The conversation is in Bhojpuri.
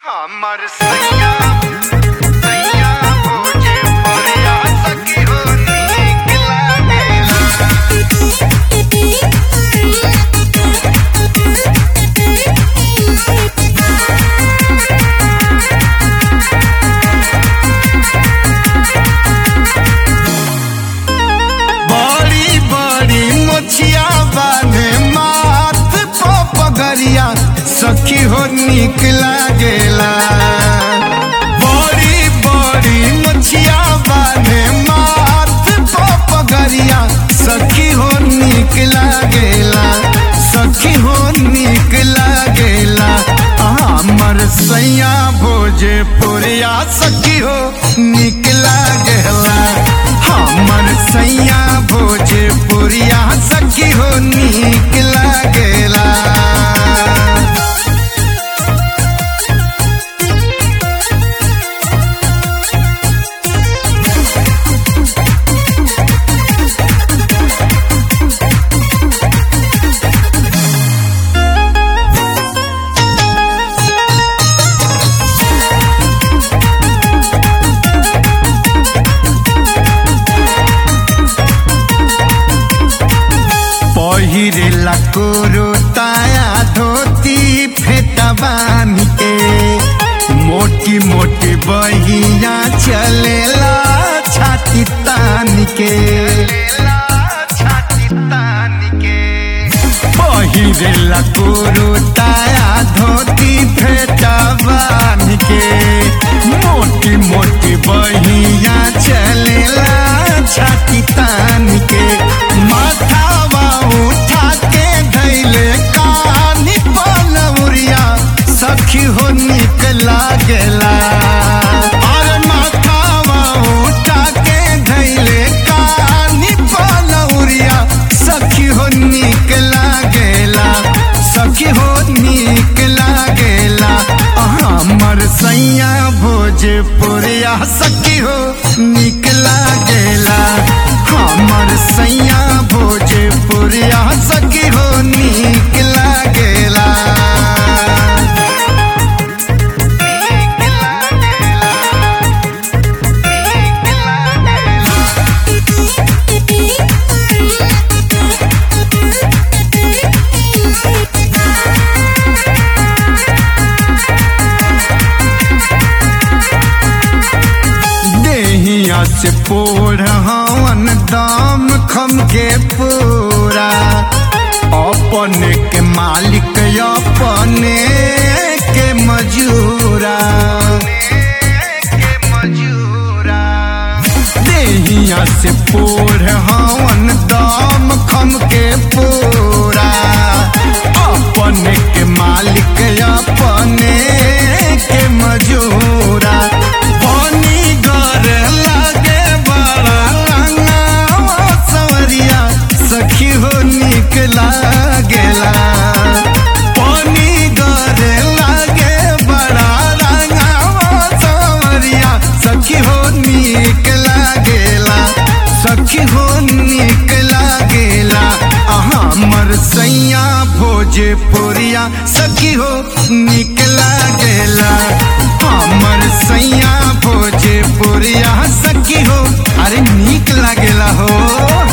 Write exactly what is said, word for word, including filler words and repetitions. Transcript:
हमर सैया सैया भोजपुरिया सखी हो नीक लागेला। बड़ी बड़ी मोछिया बाने माथ पो पगरिया सखी हो नीक लागेला। बड़ी बड़ी मोछिया बाने माथ पो पगरिया सखी हो नीक लागेला, सखी हो नीक लागेला। हमर सैया भोजपुरिया सखी हो नीक लागेला। हमर सैया भोजपुरिया सखी हो नीक लागेला। पहिरेला कुरुताया धोती फेटा बांध के, मोटी मोटी बहिया चलेला छाती तान के। पहिरेला कुरुताया धोती फेटा बांध के, मोटी मोटी बहिया चलेला छाती तान के। माथावा उठा के धैले कानी पलौरिया सखी हो नीक लागेला। अरे माथावा उठा के धैले कानी पलौरिया सखी हो नीक लागेला, सखी हो नीक लागेला। हमर सैया भोजपुरिया सखी हो नीक लागेला। हमर सैया भोजपुरिया सखी हो नीक लागेला। देहिया से पोढ़ हवन दाम खम के पूरा, अपने के मालिक अपने के मजूरा। देहिया से पोढ़ हवन दाम खम के पूरा, अपने के मालिक अपने के मजूरा। पानी गर लागे बड़ा रंगावा सवरिया सखी हो नीक लागेला। पानी गर लागे बड़ा रंगावा सवरिया सखी हो नीक लागेला, सखी हो नीक लागेला। हमर सैया भोजपुरिया सखी हो नीक लागेला। हमर सैया भोजपुरिया सखी हो अरे नीक लागेला हो।